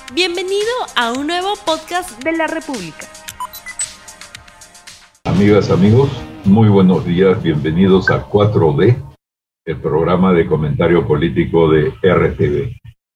Bienvenido a un nuevo podcast de la República. Amigas, amigos, muy buenos días, bienvenidos a 4D, el programa de comentario político de RTV.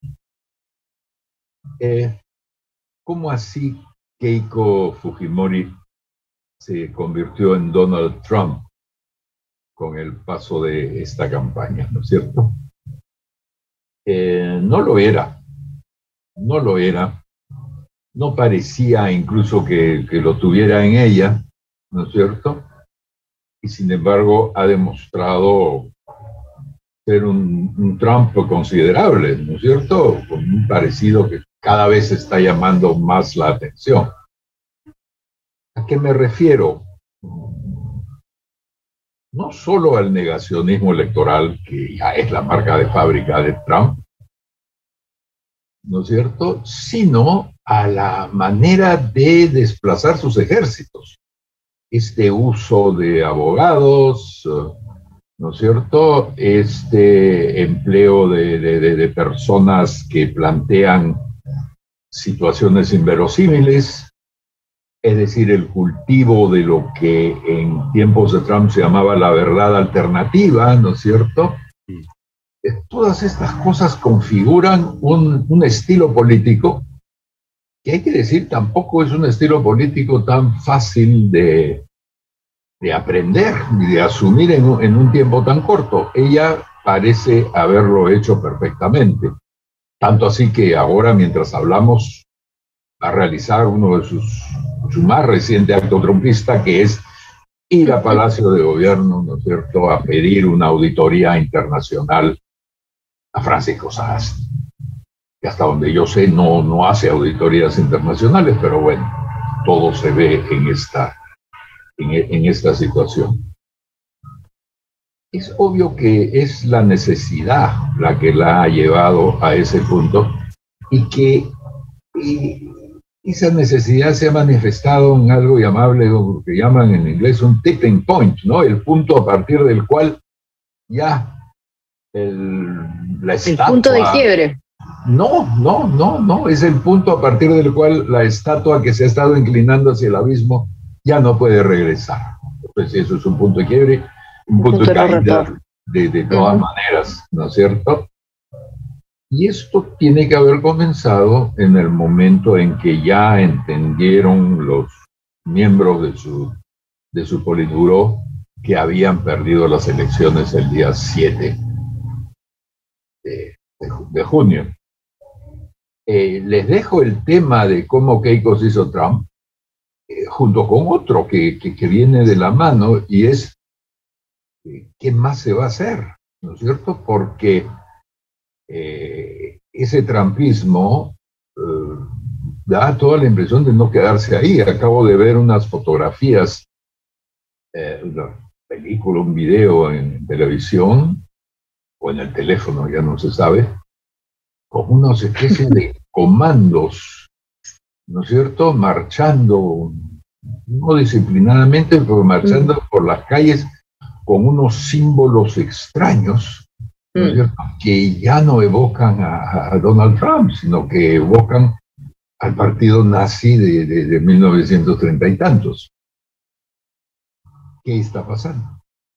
¿Cómo así Keiko Fujimori se convirtió en Donald Trump con el paso de esta campaña, ¿no es cierto? No lo era, no parecía incluso que lo tuviera en ella, ¿no es cierto? Y sin embargo ha demostrado ser un Trump considerable, ¿no es cierto? Con un parecido que cada vez está llamando más la atención. ¿A qué me refiero? No solo al negacionismo electoral, que ya es la marca de fábrica de Trump, ¿no es cierto?, sino a la manera de desplazar sus ejércitos. Este uso de abogados, ¿no es cierto?, este empleo de personas que plantean situaciones inverosímiles, es decir, el cultivo de lo que en tiempos de Trump se llamaba la verdad alternativa, ¿no es cierto? Todas estas cosas configuran un estilo político que, hay que decir, tampoco es un estilo político tan fácil de aprender y de asumir en un tiempo tan corto. Ella parece haberlo hecho perfectamente. Tanto así que ahora, mientras hablamos, va a realizar uno de su más reciente acto trumpista, que es ir a Palacio de Gobierno, ¿no es cierto?, a pedir una auditoría internacional a Francisco Sagasti, que hasta donde yo sé no hace auditorías internacionales, pero bueno, todo se ve en esta situación. Es obvio que es la necesidad la que la ha llevado a ese punto y que esa necesidad se ha manifestado en algo llamable, o que llaman en inglés un tipping point, ¿no? El punto a partir del cual ya la estatua... El punto de quiebre. No, es el punto a partir del cual la estatua que se ha estado inclinando hacia el abismo ya no puede regresar. Pues eso es un punto de quiebre, un punto de caída de todas maneras, ¿no es cierto? Y esto tiene que haber comenzado en el momento en que ya entendieron los miembros de su Politburó que habían perdido las elecciones el día 7 de junio. Les dejo el tema de cómo Keiko se hizo Trump, junto con otro que viene de la mano, y es ¿qué más se va a hacer? ¿No es cierto? Porque ese trumpismo da toda la impresión de no quedarse ahí. Acabo de ver unas fotografías, una película, un video en televisión o en el teléfono, ya no se sabe, como una especie de comandos, ¿no es cierto?, marchando, no disciplinadamente, pero marchando por las calles con unos símbolos extraños, ¿no es cierto?, que ya no evocan a Donald Trump, sino que evocan al partido nazi de 1930 y tantos. ¿Qué está pasando?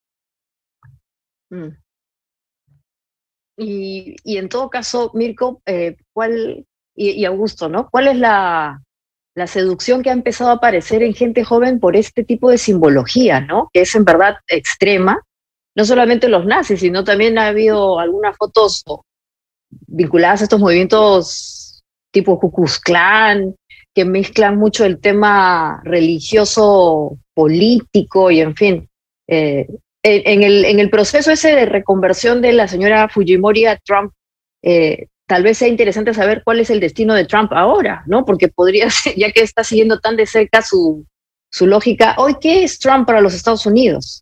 Y en todo caso, Mirko, y Augusto, ¿no? ¿Cuál es la seducción que ha empezado a aparecer en gente joven por este tipo de simbología, ¿no? Que es en verdad extrema, no solamente los nazis, sino también ha habido algunas fotos vinculadas a estos movimientos tipo Ku Klux Klan, que mezclan mucho el tema religioso, político y en fin. En el proceso ese de reconversión de la señora Fujimori a Trump, tal vez sea interesante saber cuál es el destino de Trump ahora, ¿no? Porque podría ser, ya que está siguiendo tan de cerca su lógica, hoy, ¿qué es Trump para los Estados Unidos?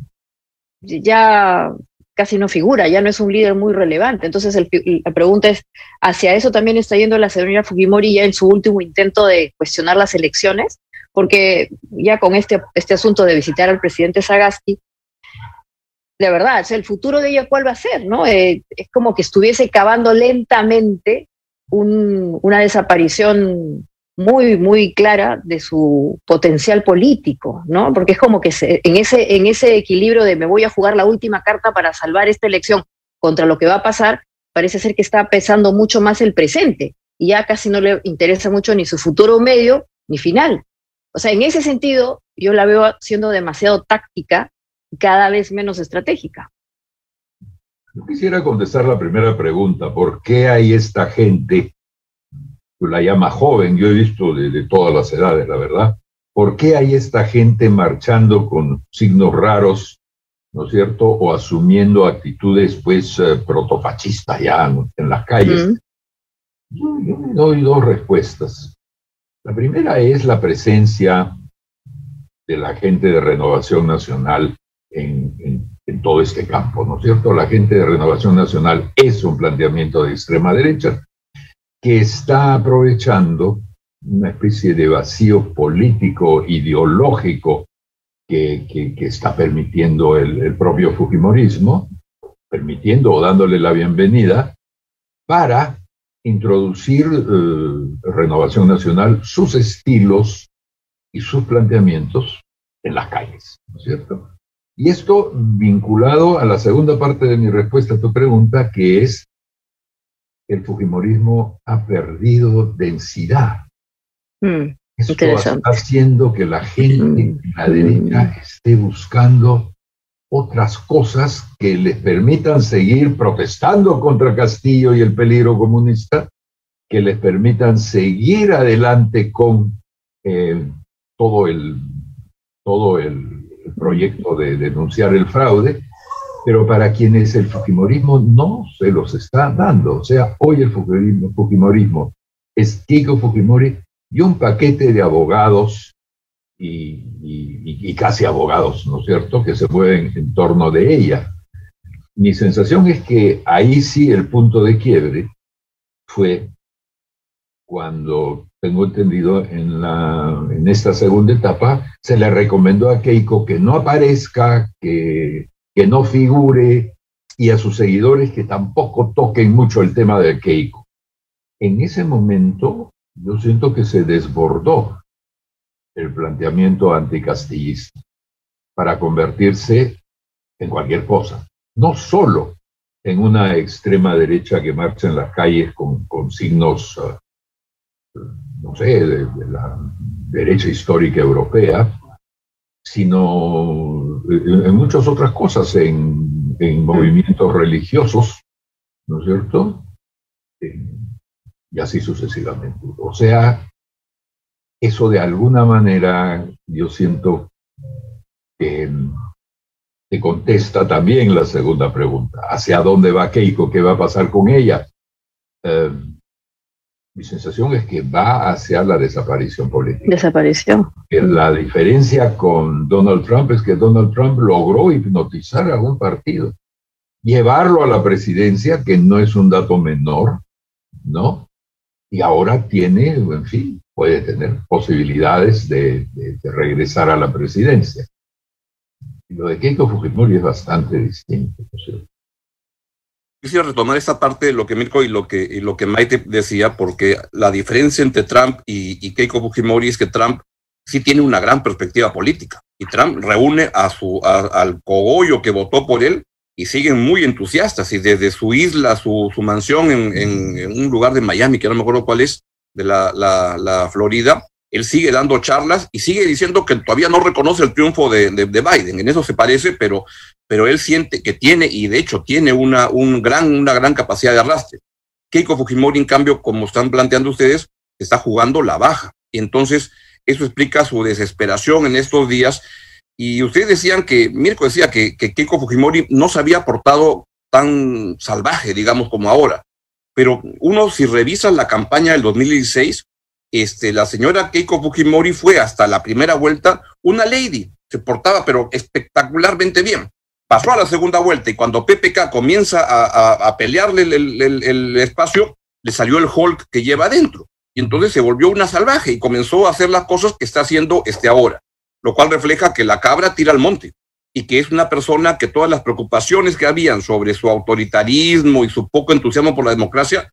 Ya casi no figura, ya no es un líder muy relevante. Entonces la pregunta es, ¿hacia eso también está yendo la señora Fujimori ya en su último intento de cuestionar las elecciones? Porque ya con este asunto de visitar al presidente Sagasti, de verdad, o sea, el futuro de ella, ¿cuál va a ser? ¿No? Es como que estuviese cavando lentamente una desaparición muy, muy clara de su potencial político, ¿no? Porque es como que en ese equilibrio de me voy a jugar la última carta para salvar esta elección contra lo que va a pasar, parece ser que está pesando mucho más el presente y ya casi no le interesa mucho ni su futuro medio ni final. O sea, en ese sentido, yo la veo siendo demasiado táctica y cada vez menos estratégica. Yo quisiera contestar la primera pregunta. ¿Por qué hay esta gente? Tú la llamas joven, yo he visto de todas las edades, la verdad. ¿Por qué hay esta gente marchando con signos raros, ¿no es cierto? O asumiendo actitudes, pues, protofascistas ya en las calles. Yo me doy dos respuestas. La primera es la presencia de la gente de Renovación Nacional en todo este campo, ¿no es cierto? La gente de Renovación Nacional es un planteamiento de extrema derecha que está aprovechando una especie de vacío político, ideológico, que está permitiendo el propio fujimorismo, permitiendo o dándole la bienvenida para introducir Renovación Nacional, sus estilos y sus planteamientos en las calles, ¿no es cierto? Y esto vinculado a la segunda parte de mi respuesta a tu pregunta, que es el fujimorismo ha perdido densidad. Esto está haciendo que la gente en la derecha esté buscando otras cosas que les permitan seguir protestando contra Castillo y el peligro comunista, que les permitan seguir adelante con todo el proyecto de denunciar el fraude, pero para quienes el fujimorismo no se los está dando. O sea, hoy el fujimorismo es Keiko Fujimori y un paquete de abogados y casi abogados, ¿no es cierto?, que se mueven en torno de ella. Mi sensación es que ahí sí el punto de quiebre fue cuando, tengo entendido, en esta segunda etapa, se le recomendó a Keiko que no aparezca, que no figure, y a sus seguidores que tampoco toquen mucho el tema de Keiko. En ese momento, yo siento que se desbordó el planteamiento anticastillista para convertirse en cualquier cosa, no solo en una extrema derecha que marcha en las calles con signos, no sé, de la derecha histórica europea, sino en muchas otras cosas, en movimientos religiosos, ¿no es cierto? Y así sucesivamente. O sea, eso de alguna manera yo siento que contesta también la segunda pregunta. ¿Hacia dónde va Keiko? ¿Qué va a pasar con ella? Mi sensación es que va hacia la desaparición política. Desapareció. La diferencia con Donald Trump es que Donald Trump logró hipnotizar a un partido, llevarlo a la presidencia, que no es un dato menor, ¿no? Y ahora tiene, en fin, puede tener posibilidades de regresar a la presidencia. Y lo de Keiko Fujimori es bastante distinto, ¿no es cierto? Quisiera retomar esta parte de lo que Mirko y lo que Maite decía, porque la diferencia entre Trump y Keiko Fujimori es que Trump sí tiene una gran perspectiva política, y Trump reúne al cogollo que votó por él y siguen muy entusiastas, y desde su isla, su mansión en un lugar de Miami, que no me acuerdo cuál es, de la Florida, él sigue dando charlas y sigue diciendo que todavía no reconoce el triunfo de Biden. En eso se parece, pero él siente que tiene, y de hecho tiene una gran capacidad de arrastre. Keiko Fujimori, en cambio, como están planteando ustedes, está jugando la baja. Y entonces eso explica su desesperación en estos días. Y ustedes decían Mirko decía que Keiko Fujimori no se había portado tan salvaje, digamos, como ahora. Pero uno, si revisa la campaña del 2016, la señora Keiko Fujimori fue hasta la primera vuelta una lady, se portaba pero espectacularmente bien. Pasó a la segunda vuelta y cuando PPK comienza a pelearle el espacio, le salió el Hulk que lleva adentro. Y entonces se volvió una salvaje y comenzó a hacer las cosas que está haciendo ahora, lo cual refleja que la cabra tira al monte y que es una persona que todas las preocupaciones que habían sobre su autoritarismo y su poco entusiasmo por la democracia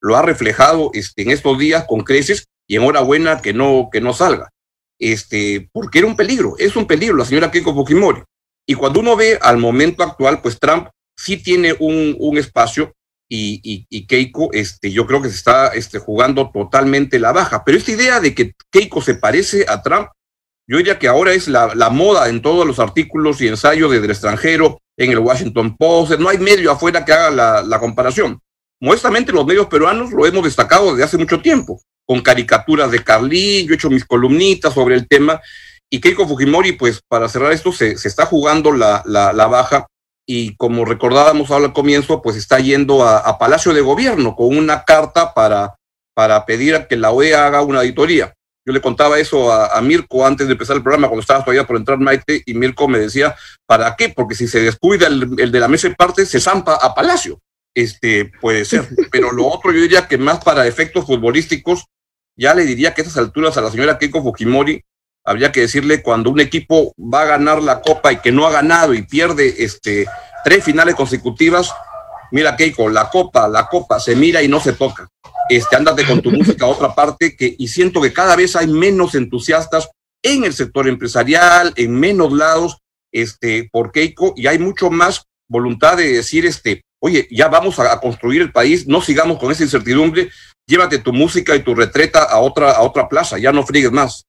lo ha reflejado en estos días con creces, y enhorabuena que no salga. Porque era un peligro, es un peligro la señora Keiko Fujimori. Y cuando uno ve al momento actual, pues Trump sí tiene un espacio, y Keiko, yo creo que se está jugando totalmente la baja. Pero esta idea de que Keiko se parece a Trump, yo diría que ahora es la moda en todos los artículos y ensayos desde el extranjero, en el Washington Post, no hay medio afuera que haga la comparación. Modestamente los medios peruanos lo hemos destacado desde hace mucho tiempo, con caricaturas de Carlín, yo he hecho mis columnitas sobre el tema, y Keiko Fujimori, pues para cerrar esto, se está jugando la baja, y como recordábamos al comienzo, pues está yendo a Palacio de Gobierno con una carta para pedir a que la OEA haga una auditoría. Yo le contaba eso a Mirko antes de empezar el programa, cuando estaba todavía por entrar Maite, y Mirko me decía, ¿para qué? Porque si se descuida el de la mesa de parte, se zampa a Palacio. Puede ser, pero lo otro yo diría que más para efectos futbolísticos, ya le diría que a estas alturas a la señora Keiko Fujimori habría que decirle, cuando un equipo va a ganar la Copa y que no ha ganado y pierde 3 finales consecutivas, mira Keiko, la Copa se mira y no se toca. Ándate con tu música a otra parte, y siento que cada vez hay menos entusiastas en el sector empresarial, en menos lados, por Keiko, y hay mucho más voluntad de decir, oye, ya vamos a construir el país, no sigamos con esa incertidumbre, llévate tu música y tu retreta a otra plaza, ya no friegues más.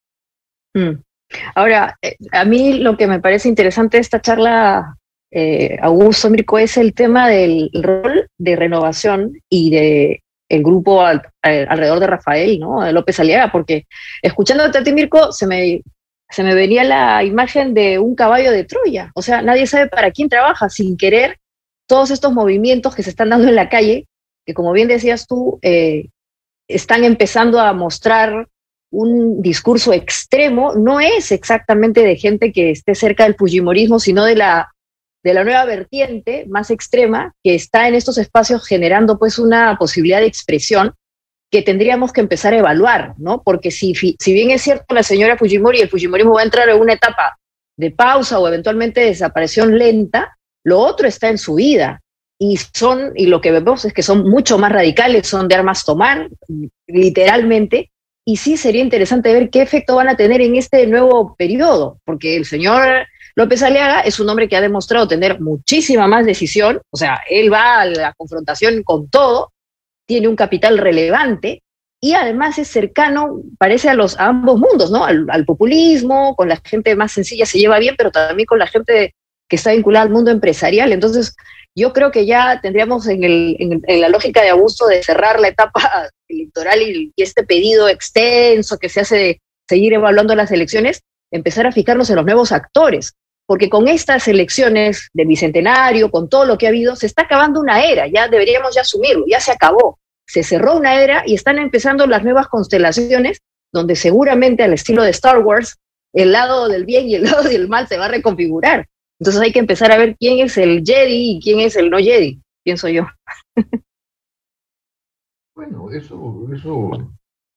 Ahora, a mí lo que me parece interesante de esta charla, Augusto, Mirko, es el tema del rol de Renovación y de el grupo alrededor de Rafael, ¿no? De López Aliaga, porque escuchándote a ti, Mirko, se me venía la imagen de un caballo de Troya. O sea, nadie sabe para quién trabaja, sin querer. Todos estos movimientos que se están dando en la calle, que como bien decías tú, están empezando a mostrar un discurso extremo, no es exactamente de gente que esté cerca del fujimorismo, sino de la nueva vertiente más extrema que está en estos espacios generando pues una posibilidad de expresión que tendríamos que empezar a evaluar, ¿no? Porque si bien es cierto la señora Fujimori, el fujimorismo va a entrar en una etapa de pausa o eventualmente de desaparición lenta, lo otro está en su vida, y lo que vemos es que son mucho más radicales, son de armas tomar, literalmente, y sí sería interesante ver qué efecto van a tener en este nuevo periodo, porque el señor López Aliaga es un hombre que ha demostrado tener muchísima más decisión, o sea, él va a la confrontación con todo, tiene un capital relevante, y además es cercano, parece a ambos mundos, ¿no? Al populismo, con la gente más sencilla se lleva bien, pero también con la gente que está vinculada al mundo empresarial. Entonces, yo creo que ya tendríamos en la lógica de Augusto de cerrar la etapa electoral y este pedido extenso que se hace de seguir evaluando las elecciones, empezar a fijarnos en los nuevos actores, porque con estas elecciones del Bicentenario, con todo lo que ha habido, se está acabando una era, ya deberíamos ya asumirlo, ya se acabó, se cerró una era y están empezando las nuevas constelaciones, donde seguramente al estilo de Star Wars, el lado del bien y el lado del mal se va a reconfigurar. Entonces hay que empezar a ver quién es el Jedi y quién es el no Jedi, pienso yo. Bueno, eso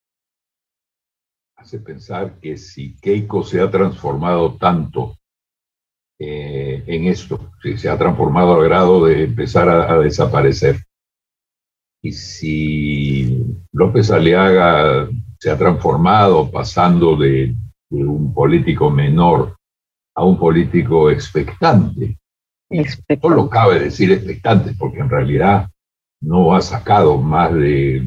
hace pensar que si Keiko se ha transformado tanto en esto, si se ha transformado al grado de empezar a desaparecer, y si López Aliaga se ha transformado pasando de un político menor a un político expectante. Solo cabe decir expectante, porque en realidad no ha sacado más de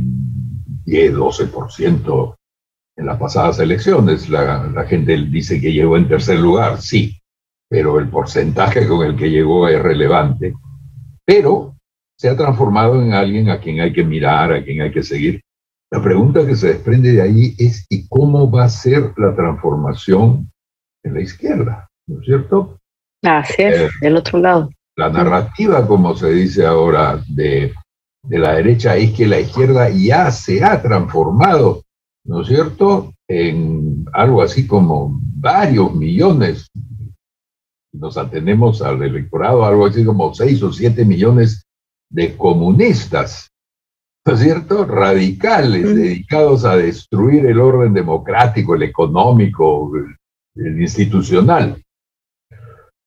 10-12% en las pasadas elecciones. La gente dice que llegó en tercer lugar, sí, pero el porcentaje con el que llegó es relevante. Pero se ha transformado en alguien a quien hay que mirar, a quien hay que seguir. La pregunta que se desprende de ahí es: ¿y cómo va a ser la transformación en la izquierda? ¿No es cierto? Así es, del otro lado. La narrativa, como se dice ahora, de la derecha es que la izquierda ya se ha transformado, ¿no es cierto?, en algo así como varios millones. Nos atenemos al electorado, algo así como 6 o 7 millones de comunistas, ¿no es cierto?, radicales, dedicados a destruir el orden democrático, el económico, el institucional.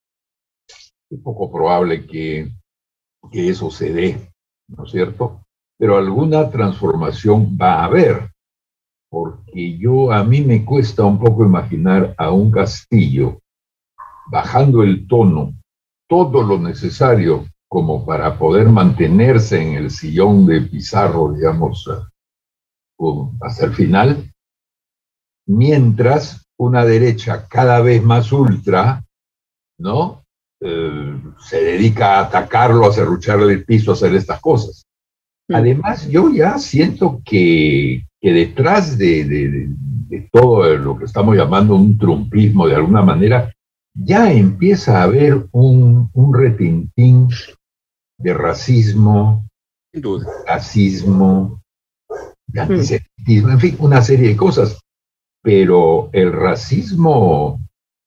Es poco probable que eso se dé, ¿no es cierto? pero alguna transformación va a haber, porque a mí me cuesta un poco imaginar a un Castillo bajando el tono, todo lo necesario como para poder mantenerse en el sillón de Pizarro, digamos, hasta el final, mientras una derecha cada vez más ultra, ¿no? Se dedica a atacarlo, a serrucharle el piso, a hacer estas cosas. Además, yo ya siento que detrás de todo lo que estamos llamando un trumpismo de alguna manera, ya empieza a haber un retintín de racismo, de clasismo, de antisemitismo, en fin, una serie de cosas. Pero el racismo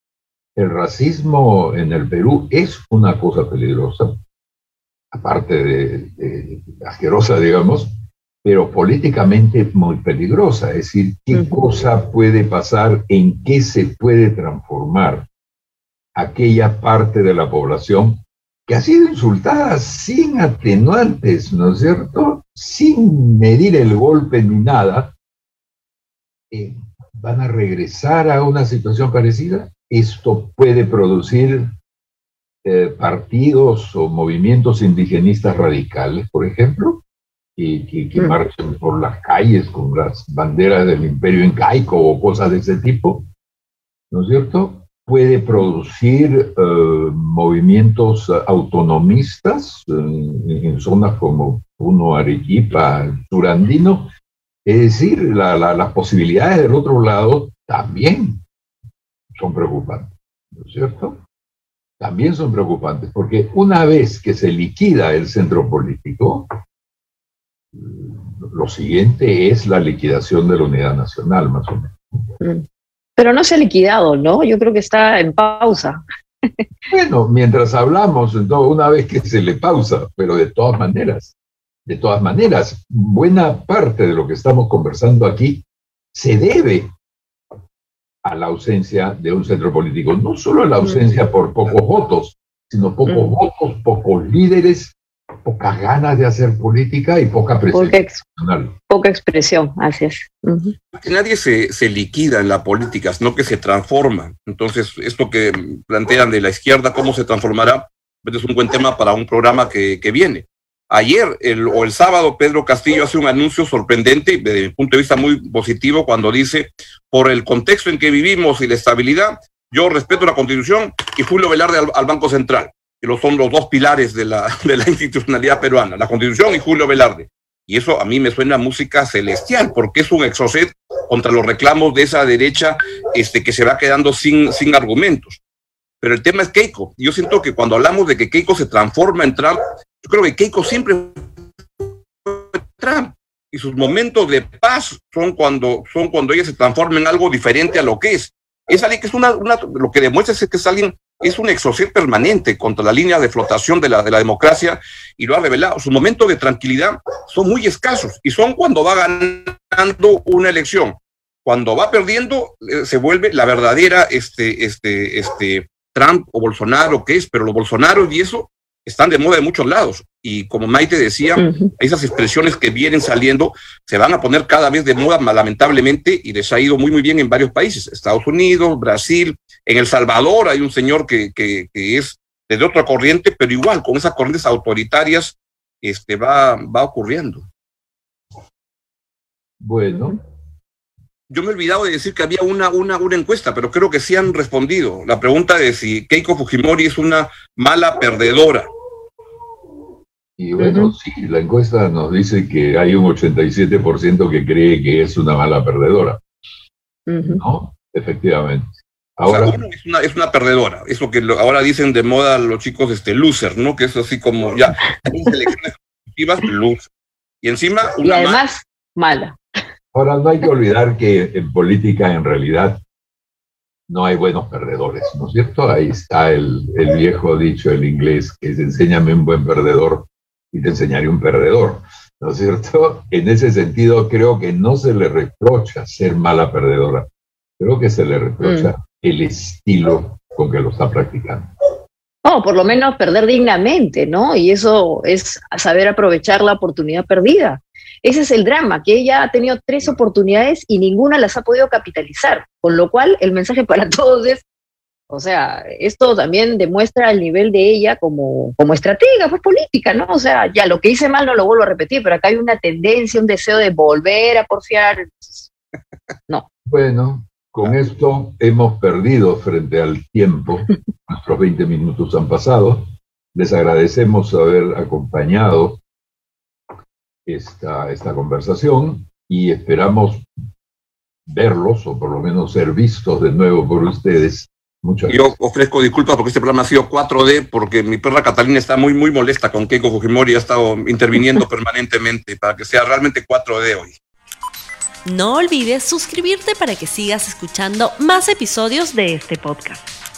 en el Perú es una cosa peligrosa, aparte de asquerosa, digamos, pero políticamente muy peligrosa. Es decir, ¿qué cosa puede pasar? ¿En qué se puede transformar aquella parte de la población que ha sido insultada sin atenuantes, ¿no es cierto? Sin medir el golpe ni nada? ¿Van a regresar a una situación parecida? Esto puede producir partidos o movimientos indigenistas radicales, por ejemplo, que marchen por las calles con las banderas del imperio incaico o cosas de ese tipo, ¿no es cierto? Puede producir movimientos autonomistas en zonas como Puno, Arequipa, Surandino. Es decir, las posibilidades del otro lado también son preocupantes, ¿no es cierto? También son preocupantes, porque una vez que se liquida el centro político, lo siguiente es la liquidación de la unidad nacional, más o menos. Pero no se ha liquidado, ¿no? Yo creo que está en pausa. Bueno, mientras hablamos, entonces, una vez que se le pausa, pero de todas maneras, buena parte de lo que estamos conversando aquí se debe a la ausencia de un centro político. No solo a la ausencia por pocos votos, sino pocos votos, pocos líderes, pocas ganas de hacer política y poca presencia nacional. Poca expresión, así es. Que nadie se liquida en la política, sino que se transforma. Entonces, esto que plantean de la izquierda, ¿cómo se transformará? Es un buen tema para un programa que viene. Ayer o el sábado, Pedro Castillo hace un anuncio sorprendente, desde mi punto de vista muy positivo, cuando dice: por el contexto en que vivimos y la estabilidad, yo respeto la Constitución y Julio Velarde al Banco Central, que son los dos pilares de la institucionalidad peruana, la Constitución y Julio Velarde. Y eso a mí me suena música celestial, porque es un exocet contra los reclamos de esa derecha que se va quedando sin argumentos. Pero el tema es Keiko. Yo siento que cuando hablamos de que Keiko se transforma en Trump, yo creo que Keiko siempre fue Trump. Y sus momentos de paz son cuando ella se transforma en algo diferente a lo que es. Es alguien que es lo que demuestra es que es un exocet permanente contra la línea de flotación de la democracia, y lo ha revelado. Sus momentos de tranquilidad son muy escasos y son cuando va ganando una elección. Cuando va perdiendo, se vuelve la verdadera Trump o Bolsonaro, que es, pero los Bolsonaros y eso están de moda de muchos lados, y como Maite decía, esas expresiones que vienen saliendo se van a poner cada vez de moda, lamentablemente, y les ha ido muy muy bien en varios países, Estados Unidos, Brasil, en El Salvador hay un señor que es de otra corriente, pero igual con esas corrientes autoritarias va ocurriendo. Bueno, yo me he olvidado de decir que había una encuesta, pero creo que sí han respondido. La pregunta de si Keiko Fujimori es una mala perdedora. Y bueno, sí, la encuesta nos dice que hay un 87% que cree que es una mala perdedora. ¿No? Efectivamente. Ahora, o sea, es una perdedora. Eso que ahora dicen de moda los chicos loser, ¿no? Que es así como ya, hay selecciones positivas, loser. Y encima y además mala. Ahora, no hay que olvidar que en política, en realidad, no hay buenos perdedores, ¿no es cierto? Ahí está el viejo dicho, el inglés, que es: enséñame un buen perdedor y te enseñaré un perdedor, ¿no es cierto? En ese sentido, creo que no se le reprocha ser mala perdedora. Creo que se le reprocha el estilo con que lo está practicando. No, por lo menos perder dignamente, ¿no? Y eso es saber aprovechar la oportunidad perdida. Ese es el drama, que ella ha tenido 3 oportunidades y ninguna las ha podido capitalizar, con lo cual el mensaje para todos es, o sea, esto también demuestra el nivel de ella como estratega, pues política, ¿no? O sea, ya lo que hice mal no lo vuelvo a repetir, pero acá hay una tendencia, un deseo de volver a porfiar. Entonces, no. Bueno, con esto hemos perdido frente al tiempo. Nuestros 20 minutos han pasado. Les agradecemos haber acompañado esta conversación y esperamos verlos, o por lo menos ser vistos de nuevo por ustedes. Muchas gracias. Yo ofrezco disculpas porque este programa ha sido 4D, porque mi perra Catalina está muy, muy molesta con Keiko Fujimori y ha estado interviniendo permanentemente para que sea realmente 4D hoy. No olvides suscribirte para que sigas escuchando más episodios de este podcast.